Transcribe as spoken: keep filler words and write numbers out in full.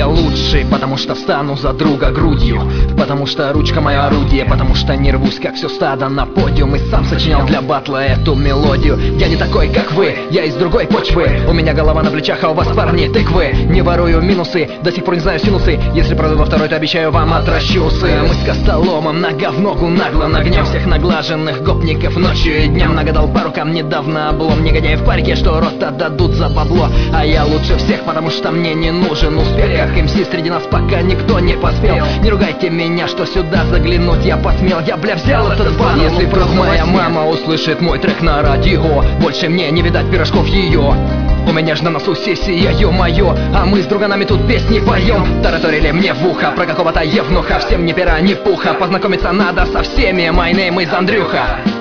я лучший, потому что встану за друга грудью, потому что ручка моя орудие, потому что не рвусь, как все стадо на подиум, и сам сочинял для батла эту мелодию. Я не такой, как вы, я из другой почвы, у меня голова на плечах, а у вас, парни, тыквы. Не ворую минусы, до сих пор не знаю синусы, если пройду на второй, то обещаю вам отращусы. Мы с костоломом нога в ногу нагло нагнем всех наглаженных гопников ночью и днем. Нагадал по рукам недавно облом, негодяи в парке, что рот отдадут за бабло. А я лучше всех, потому что мне не нужен успех, как эм си среди нас пока никто не поспел. Не ругайте меня, что сюда заглянуть я посмел, я, бля, взял этот бан. Если вдруг моя мама услышит мой трек на радио, больше мне не видать пирожков ее. У меня ж на носу сессия, ё-моё, а мы с друганами тут песни поем. Тараторили мне в ухо про какого-то евнуха, всем ни пера, ни пуха, познакомиться надо со всеми, my name is Андрюха.